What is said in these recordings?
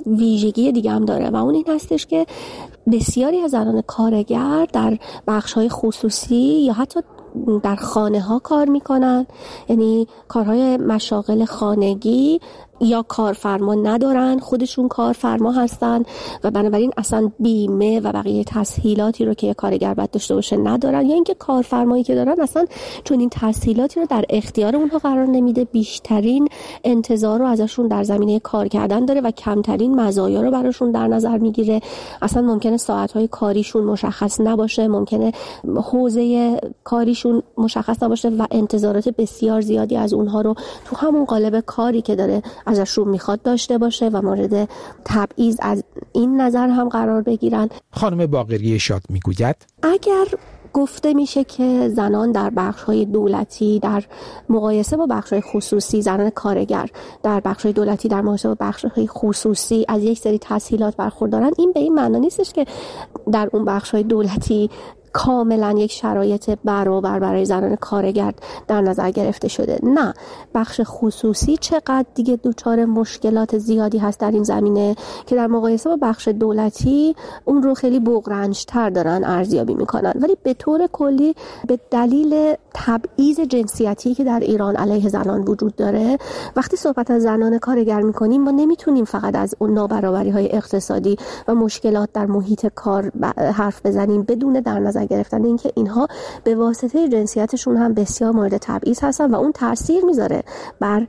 ویژگی دیگه هم داره و اون این هستش که بسیاری از زنان کارگر در بخش‌های خصوصی یا حتی در خانه ها کار میکنن، یعنی کارهای مشاغل خانگی، یا کارفرما ندارن، خودشون کارفرما هستن و بنابراین اصلا بیمه و بقیه تسهیلاتی رو که کارگر باید داشته باشه ندارن، یا اینکه کارفرمایی که دارن اصلا چون این تسهیلاتی رو در اختیار اونها قرار نمیده، بیشترین انتظار رو ازشون در زمینه کار کردن داره و کمترین مزایا رو براشون در نظر میگیره. اصلا ممکنه ساعت‌های کاریشون مشخص نباشه، ممکنه حوزه کاریشون مشخص نباشه و انتظارات بسیار زیادی از اونها رو تو همون قالب کاری که داره ازشون میخواد داشته باشه و مورد تبعیض از این نظر هم قرار بگیرن. خانم باقری شاد میگوید اگر گفته میشه که زنان در بخش‌های دولتی در مقایسه با بخش‌های خصوصی، زنان کارگر در بخش‌های دولتی در مقایسه با بخش‌های خصوصی از یک سری تسهیلات برخوردارن، این به این معنی نیستش که در اون بخش‌های دولتی کاملا یک شرایط برابر برای زنان کارگر در نظر گرفته شده. نه، بخش خصوصی چقدر دیگه دچار مشکلات زیادی هست در این زمینه که در مقایسه با بخش دولتی اون رو خیلی بغرنج‌تر دارن ارزیابی میکنن. ولی به طور کلی به دلیل تبعیض جنسیتی که در ایران علیه زنان وجود داره، وقتی صحبت از زنان کارگر میکنیم ما نمیتونیم فقط از اون نابرابری‌های اقتصادی و مشکلات در محیط کار حرف بزنیم بدون در نظر گرفتن اینکه اینها به واسطه جنسیتشون هم بسیار مورد تبعیض هستن و اون تاثیر میذاره بر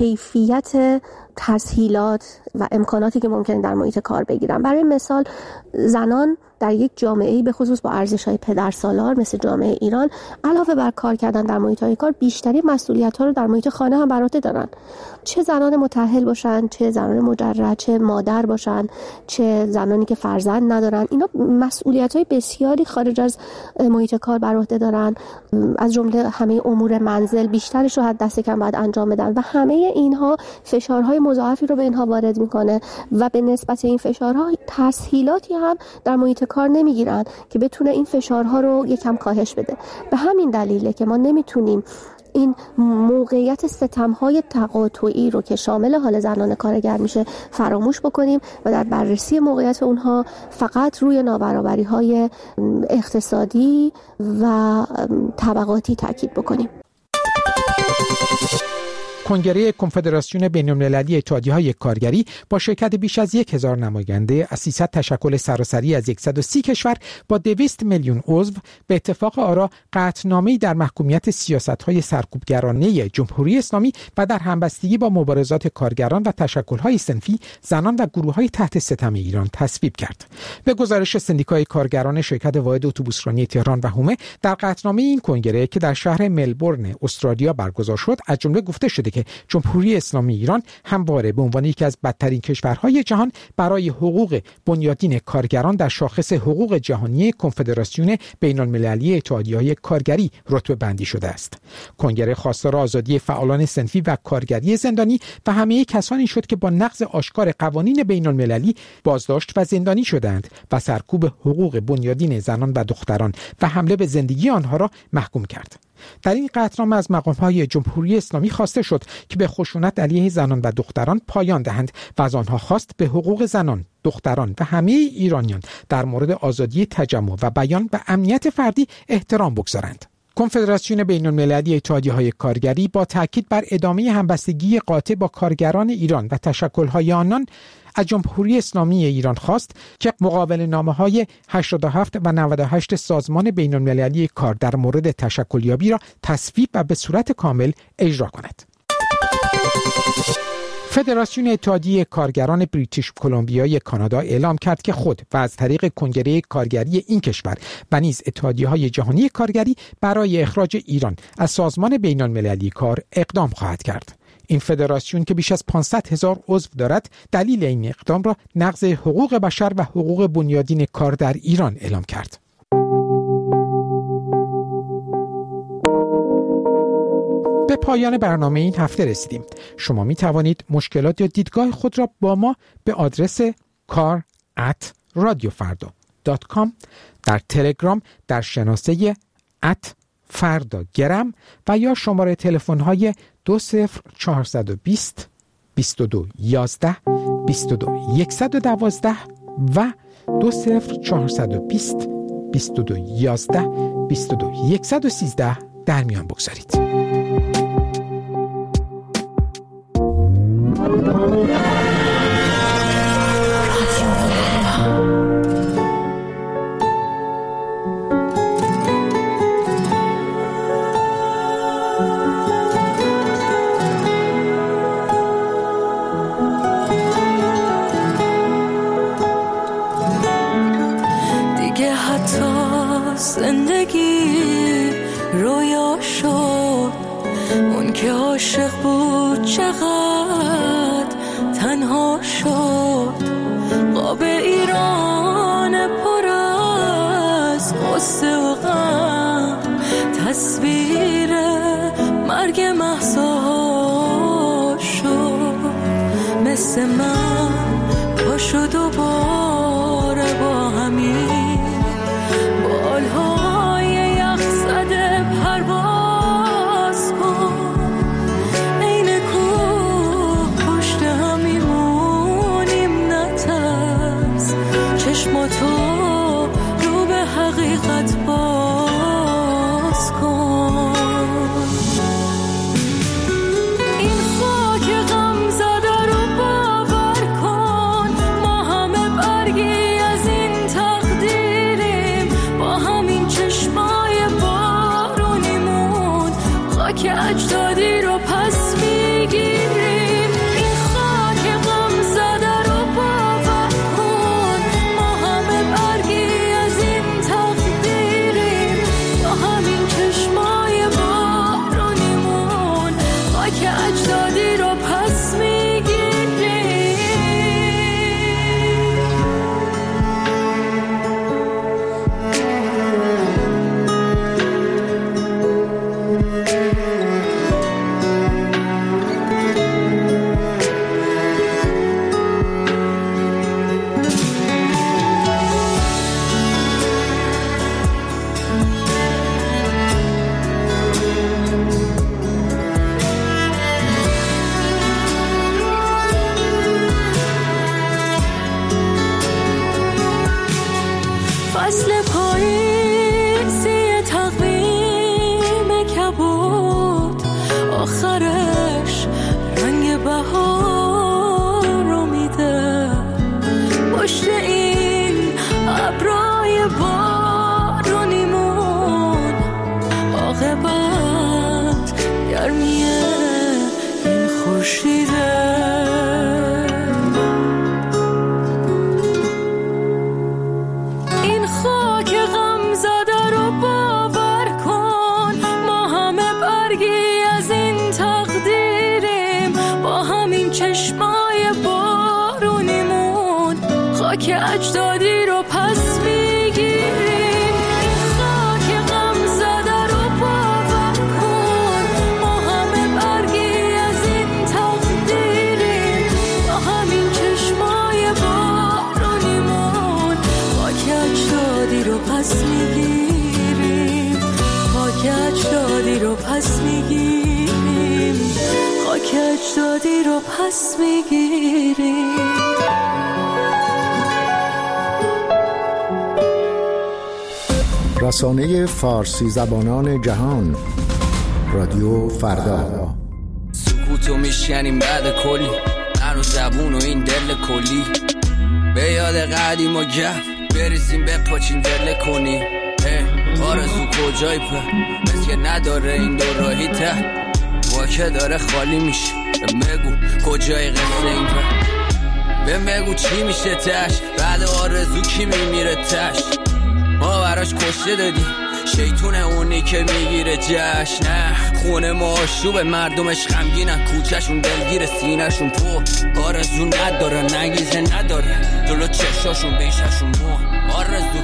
کیفیت تسهیلات و امکاناتی که ممکنه در محیط کار بگیرن. برای مثال زنان در یک جامعه‌ای به خصوص با ارزش‌های پدرسالار مثل جامعه ایران علاوه بر کار کردن در محیط‌های کار بیشتری مسئولیت‌ها رو در محیط خانه هم بر عهده دارن، چه زنان متأهل باشن، چه زنان مجرد، چه مادر باشن، چه زنانی که فرزند ندارن. اینا مسئولیت‌های بسیاری خارج از محیط کار بر عهده دارن، از جمله همه امور منزل بیشترش رو حد دست کم باید انجام بدن و همه اینها فشارهای مضاعفی رو به اینها وارد میکنه و به نسبت این فشارها تسهیلاتی هم در محیط کار نمیگیرن که بتونه این فشارها رو یکم کاهش بده. به همین دلیله که ما نمیتونیم این موقعیت ستم‌های تقاطعی رو که شامل حال زنان کارگر میشه فراموش بکنیم و در بررسی موقعیت اونها فقط روی نابرابری‌های اقتصادی و طبقاتی تاکید بکنیم. کنگره کنفدراسیون بین‌المللی اتحادیه‌های کارگری با شرکت بیش از 1000 نماینده از 300 تشکل سراسری از 130 کشور با 200 میلیون عضو به اتفاق آرا قطعنامه‌ای در محکومیت سیاست‌های سرکوبگرانه جمهوری اسلامی و در همبستگی با مبارزات کارگران و تشکل‌های صنفی، زنان و گروه‌های تحت ستم ایران تصویب کرد. به گزارش سندیکای کارگران شرکت واحد اتوبوسرانی تهران و حومه، در قطعنامه این کنگره که در شهر ملبورن استرالیا برگزار شد، از جمله گفته شده که جمهوری اسلامی ایران همواره به عنوان یکی از بدترین کشورهای جهان برای حقوق بنیادین کارگران در شاخص حقوق جهانی کنفدراسیون بین‌المللی اتحادیه‌های کارگری رتبه بندی شده است. کنگره خواستار آزادی فعالان صنفی و کارگری زندانی و همه کسانی شد که با نقض آشکار قوانین بین‌المللی بازداشت و زندانی شدند و سرکوب حقوق بنیادین زنان و دختران و حمله به زندگی آنها را محکوم کرد. در این قطعنامه از مقام‌های جمهوری اسلامی خواسته شد که به خشونت علیه زنان و دختران پایان دهند و از آنها خواست به حقوق زنان، دختران و همه ایرانیان در مورد آزادی تجمع و بیان و امنیت فردی احترام بگذارند. کنفدراسیون بین‌المللی اتحادیه‌های کارگری با تاکید بر ادامه همبستگی قاطع با کارگران ایران و تشکل‌های آنان از جمهوری اسلامی ایران خواست که مقابله‌نامه‌های 87 و 98 سازمان بین‌المللی کار در مورد تشکلیابی را تصویب و به صورت کامل اجرا کند. فدراسیون اتحادیه کارگران بریتیش کلمبیای کانادا اعلام کرد که خود و از طریق کنگره کارگری این کشور و نیز اتحادیه‌های جهانی کارگری برای اخراج ایران از سازمان بین‌المللی کار اقدام خواهد کرد. این فدراسیون که بیش از 500,000 عضو دارد، دلیل این اقدام را نقض حقوق بشر و حقوق بنیادین کار در ایران اعلام کرد. به پایان برنامه این هفته رسیدیم. شما می توانید مشکلات یا دیدگاه خود را با ما به آدرس kar@radiofarda.com، در تلگرام در شناسه @fardagram و یا شماره تلفن های 20420 22 11 22 112 و 20420 22 11 22 113 در میان بگذارید. زندگی رویا شد، اون که عاشق بود چقدر تنها شد. قاب ایران پر از غصه و غم، تصویر مرگ مهسا شد. مثل من پاشو دوباره با همین بالهای یخ زده پرواز کن. این کوه پشت هم میمونیم نترس، چشماتو رو به حقیقت باز کن. این خاک غم زده رو باور کن، ما همه برگی از این تقدیریم. با همین چشمای بارونیمون خاک اجدادی رو پس میگیریم. این خاک غم زده رو باور کن، ما همه برگی از این تقدیریم. با همین چشمای بارونیمون خاک اجدادی رو پس میگیریم. فصل پاییزی تقویم کبود، آخرش رنگ بهار رو میده. پشت این ابرای بارونیمون عاقبت گرمیه این خورشیده. این خاک غم زده رو باور کن، ما همه برگی از این تقدیریم. با همین چشمای بارونیمون خاک اجدادی رو پس میگیریم. این خاک غم زده رو باور کن، ما همه برگی از این تقدیریم. با همین چشمای بارونیمون خاک اجدادی رو پس میگیریم. خاک اجدادی رو پس میگیریم. خاک اجدادی رو پس میگیریم. رسانه فارسی زبانان جهان، رادیو فردا. سکوتو میشکنیم بعد کلی، من و زبون و این دل کلی. به یاد قدیم و گپ بریزیم بپاچیم دل کنی. آرزو کجای په مثل که نداره این دو راهی ته، واکه داره خالی میشه. بگو کجای قصه این په، بگو چی میشه تش، بعد آرزو کی میمیره تش. ما براش کشته دادی شیطونه اونی که میگیره جشن. نه خونه ما آشوبه، مردمش غمگینن، کوچهشون دلگیر، سینهشون پر آرزو نداره، نگیزه نداره، جلو چشاشون بیششون مو آرزو.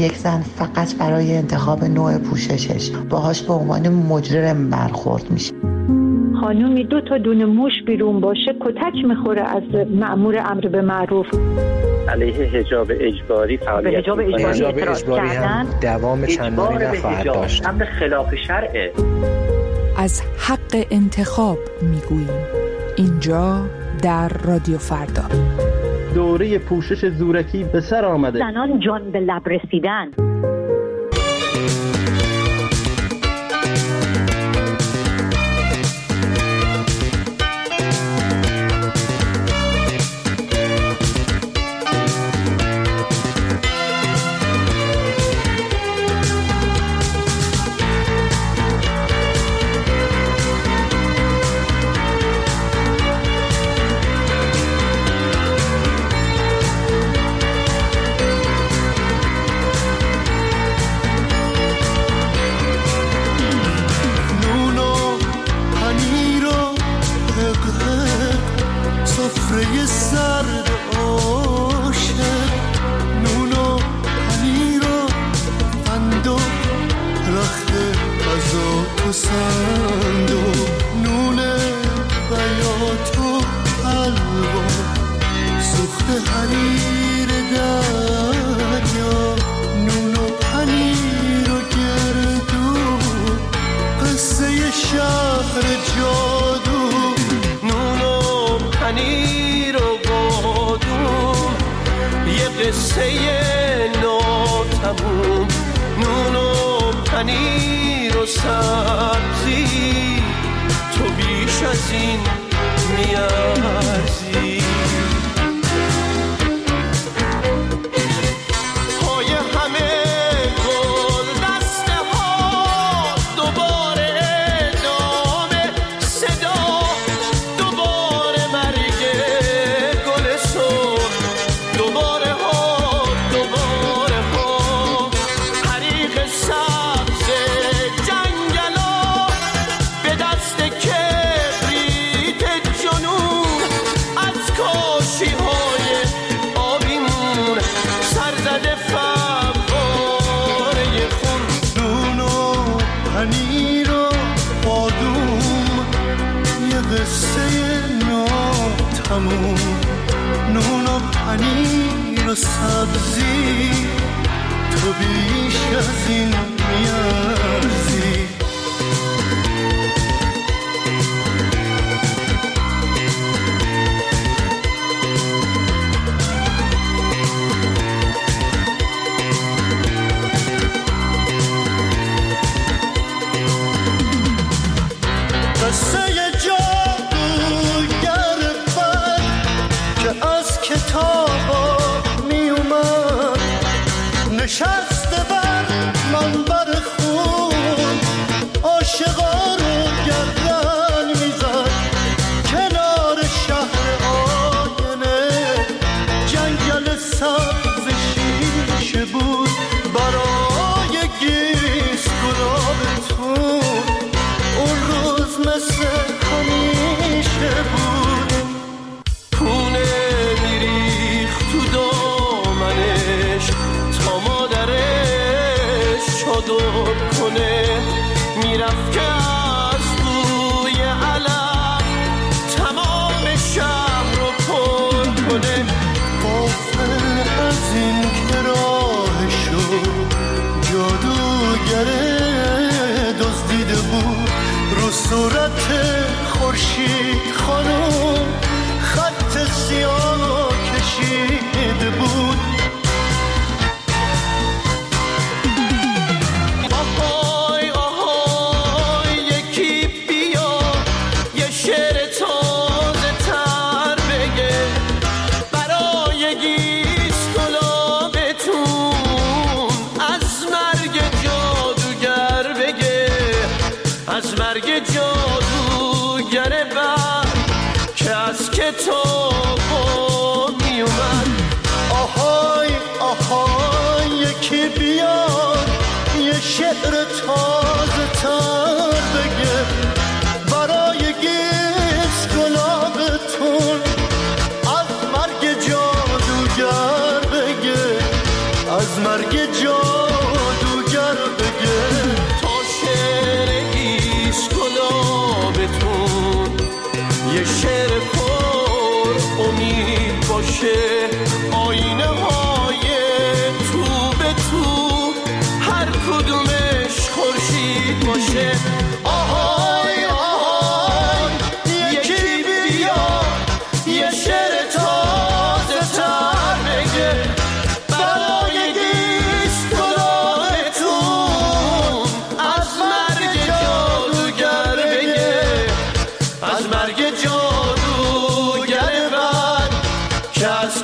یک زن فقط برای انتخاب نوع پوششش باهاش به عنوان مجرم برخورد میشه. خانومی 2 تا دونه موش بیرون باشه کتک میخوره از مأمور امر به معروف. علیه حجاب اجباری فعالیت حجاب اجباری هم دوام چندانی نخواهد داشت. امر خلاف شرعه. از حق انتخاب میگوییم اینجا در رادیو فردا. دوره پوشش زورکی به سر آمده. زنان جان به لب رسیدن. نون و پنیر و سبزی تو بیش از این میارزی. نشسته بر منبر خون عاشقا رو گردن میزد کنار شهر آینه. جنگل سبز شیشه بود برای گیس گلابتون. اون روز مثل همیشه بود. پونه میریخت تو دامنش تا مادرش چادر کنه. میرفت که از بوی علف تمام شهر رو پر کنه. غافل از این که راهشو جادوگر دزدیده بود. رو صورت خورشید خانم خط سیاه کشیده بود. کتابا می اومد. آهای آهای یکی بیاد یه شعر تازه تر بگه برای گیس گلابتون. از مرگ جادوگر بگه از مرگ جادوگر. بگه آهای آهای یکی بیا یه شعر تازه تر بگه برای دیستگاهتون از مرگ جادوگر بگه از مرگ جادوگر بد که از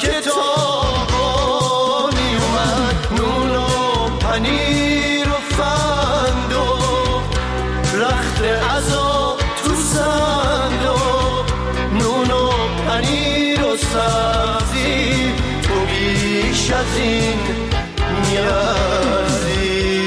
کتابا میومد نون و پنیر و فند و رخت عذاب تو صندوق نون و پنیر و سبزی تو بیش از این نیازی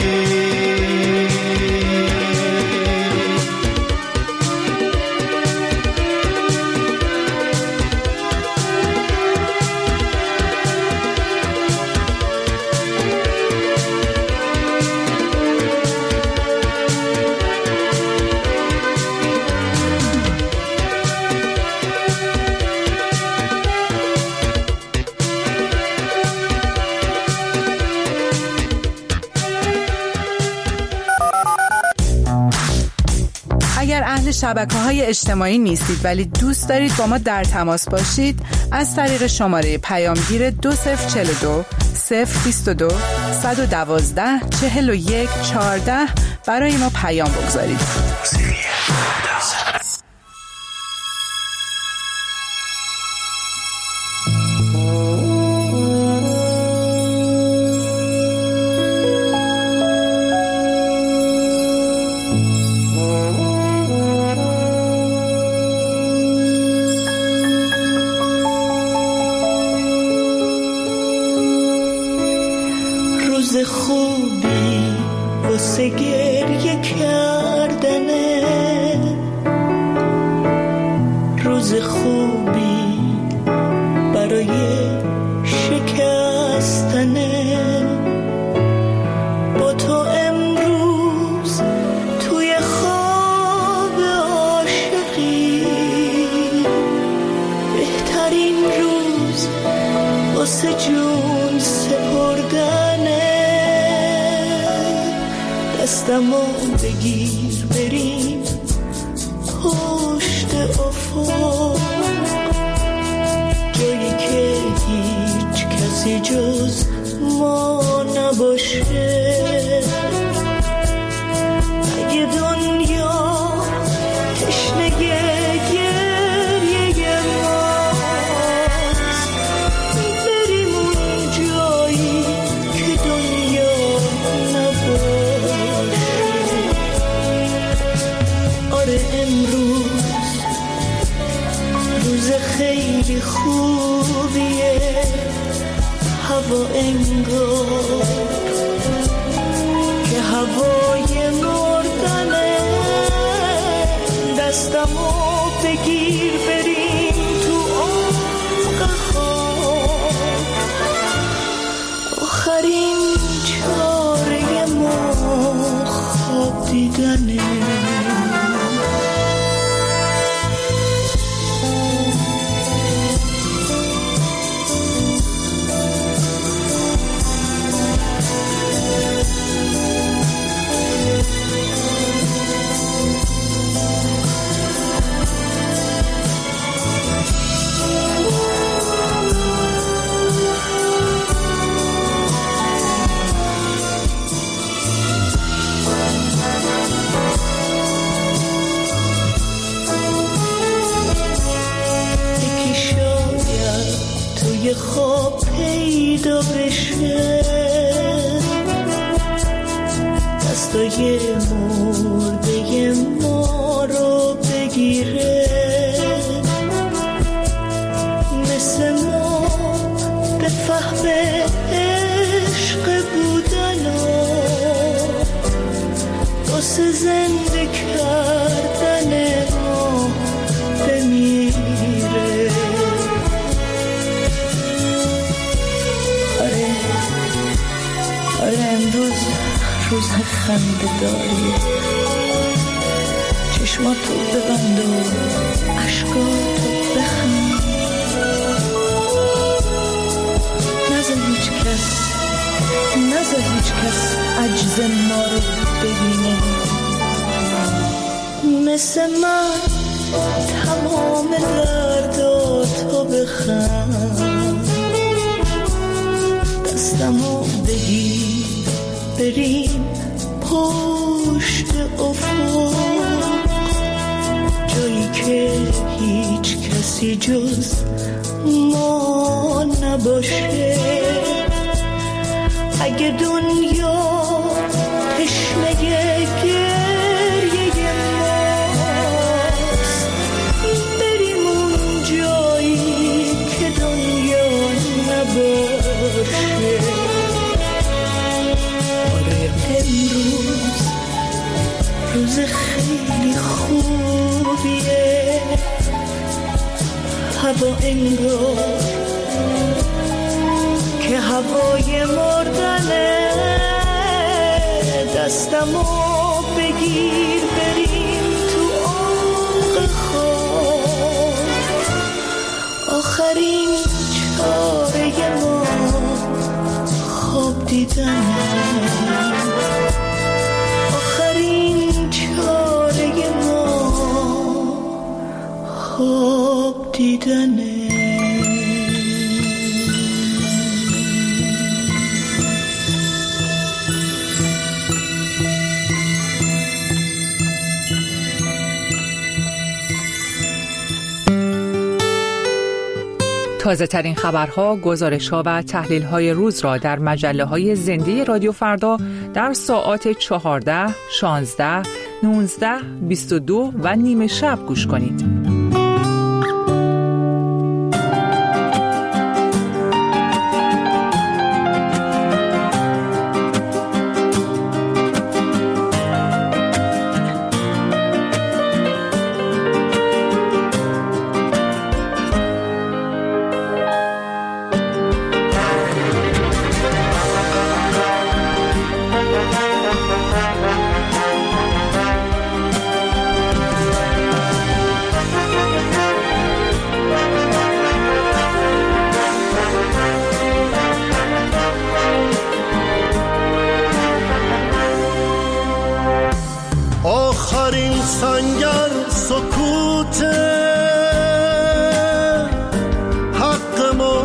اگر اهل شبکه‌های اجتماعی نیستید ولی دوست دارید با ما در تماس باشید، از طریق شماره پیامگیر 2042 022 112 41 14 برای ما پیام بگذارید. روز خوبی واسه گریه کردنه، روز خوبی برای شکستنه. با تو امروز توی خواب عاشقی، بهترین روز واسه جون سپردنه. دستمو بگیر بریم پشت افق، جایی که هیچ کسی جز ما نباشه. اگه دنیا تشنه گریه ماست، بریم اون جایی که دنیا نباشه. آره امروز روز خیلی خوبیه، هوا انگار که هوای مردنه. دستمو بگیر بریم تو عمق خواب، آخرین چاره ما خواب دیدنه. خواب پیدا بشه، دستای مرده ما رو بگیره. مثل ما به فهم عشق بودن و واسه زنده کردن ما بمیره. آره امروز روز خنده داریه، چشماتو ببند و عشقاتو بخند. نذار هیچ کس عجز ما رو ببینه. مثل من تمام درداتو بخند، دستمو بگیر بریم پشت افق، جایی که هیچ کسی جز ما نباشه. اگه دنیا تشنه گریه ماست، بریم اون جایی که دنیا نباشه. آره امروز روز خیلی خوبیه، هوا انگار که هوای مردنه. دستمو بگیر بریم تو عمق خواب، آخرین چاره ما خواب دیدنه. آخرین چاره ما خواب دیدنه. تازه ترین خبرها، گزارش‌ها و تحلیل‌های روز را در مجله‌های زنده رادیو فردا در ساعات 14، 16، 19، 22 و نیمه شب گوش کنید. آخرین سنگر سکوته، حق ما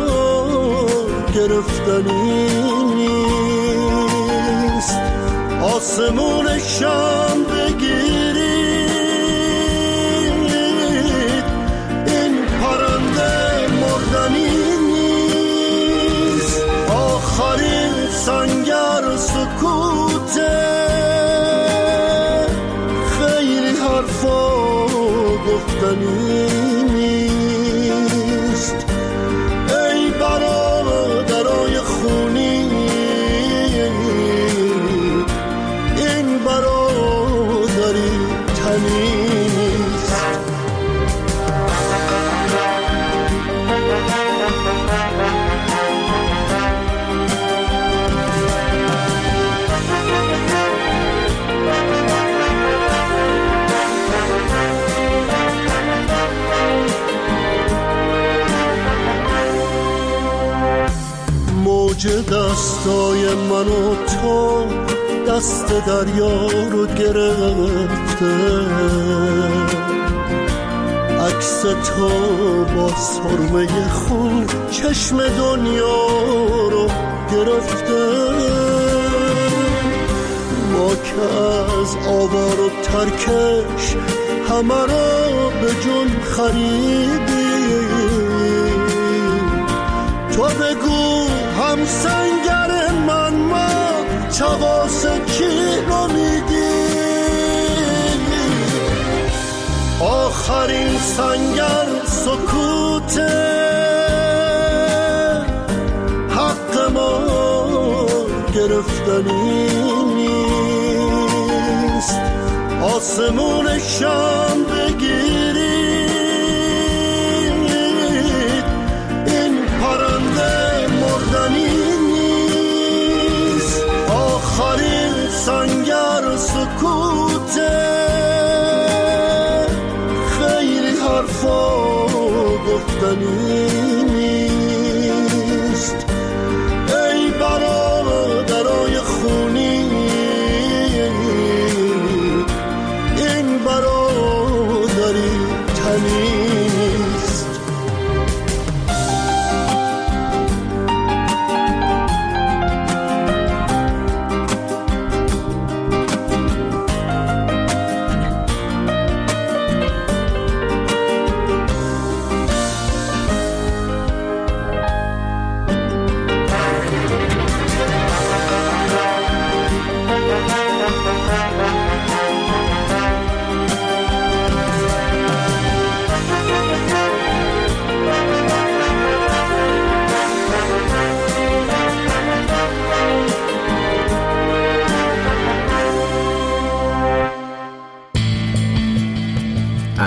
گرفتنی نیست. آسمون شام بگیرید، این پرنده مردنی نیست. آخرین سنگر سکوته، گفتنی نیست. ای برادرای خونی، این برادری تنی نیست. دستای من و تو دست دریا رو گرفته، عکس تو با سرمه خون چشم دنیا رو گرفته. ما که از آوار و ترکش همه رو به جون خریدیم، تو بگو هم سنگر من ما چواس کی رو میدیم. آخرین سنگر سکوته، حق ما گرفتنی نیست. آسمون شام بگیرید، این پرنده مردنی نیست. آخرین سنگر سکوته، خیلی حرفا گفتنی نیست. ای برادرای خونی، این برادر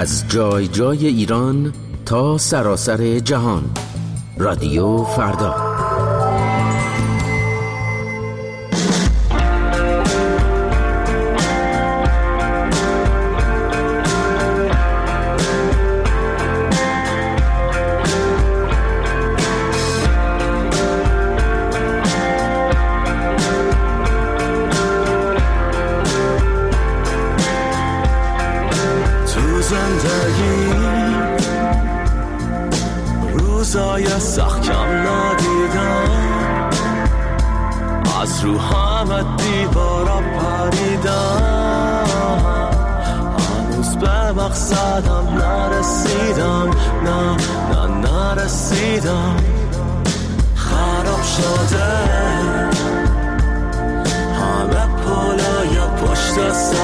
از جای جای ایران تا سراسر جهان. رادیو فردا. روزای سخت کم ندیدم، از رو همه دیوارا پریدم، هنوز به مقصدم نرسیدم، نه نرسیدم. خراب شده همه پلای پشت سر